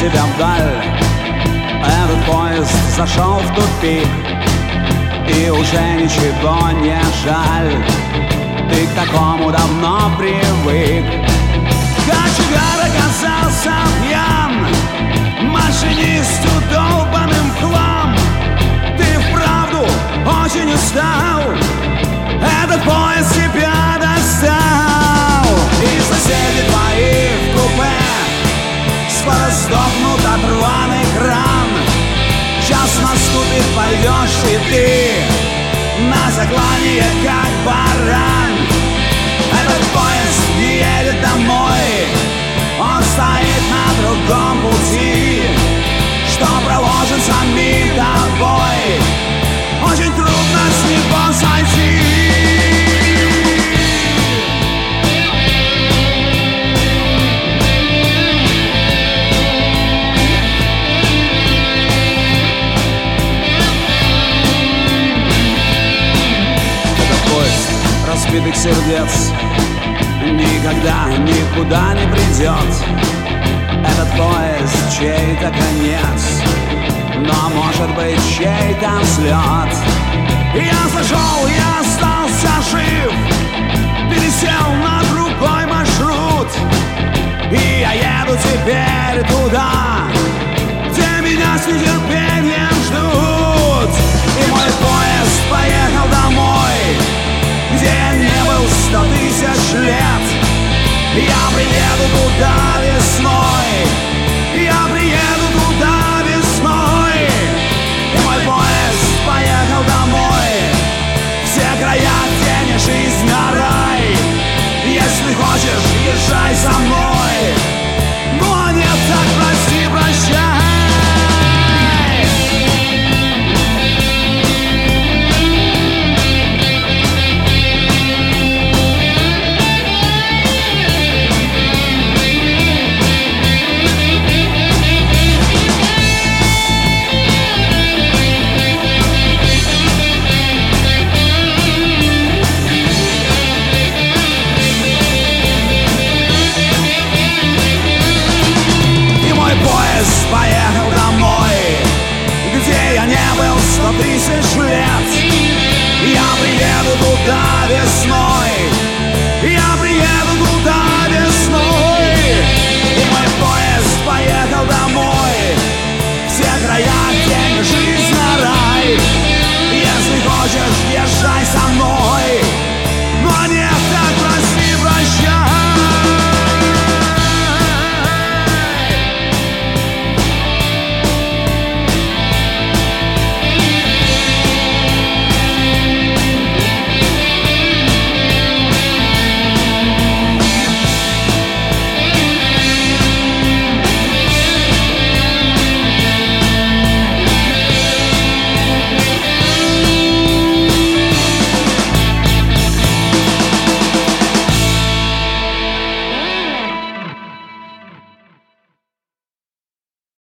себя вдаль. Этот поезд зашел в тупик, и уже ничего не жаль. Ты к такому давно привык. Кочегар оказался пьян, машинисту долбаным в хлам. Ты вправду очень устал, этот поезд тебя достал. И соседи твои в купе скоро сдохнут от рваный кран. Час наступит, пойдешь и ты на заклание, как баран. Этот поезд не едет домой, он стоит на другом пути, что проложен самим тобой. Очень трудно с него сойти. Разбитых сердец никогда никуда не придет. Этот поезд чей-то конец, но может быть чей-то взлет. Я зашел, я остался жив, пересел на другой маршрут, и я еду теперь туда, где меня с нетерпением ждут. И мой поезд поехал домой, где я не был 100 000 лет. Я приеду туда весной, я приеду туда весной. И мой поезд поехал домой, все края, где не жизнь, а рай. Если хочешь, езжай со мной, но нет, так прости, прощай. Поехал домой, где я не был 100 000 лет. Я приеду туда весной,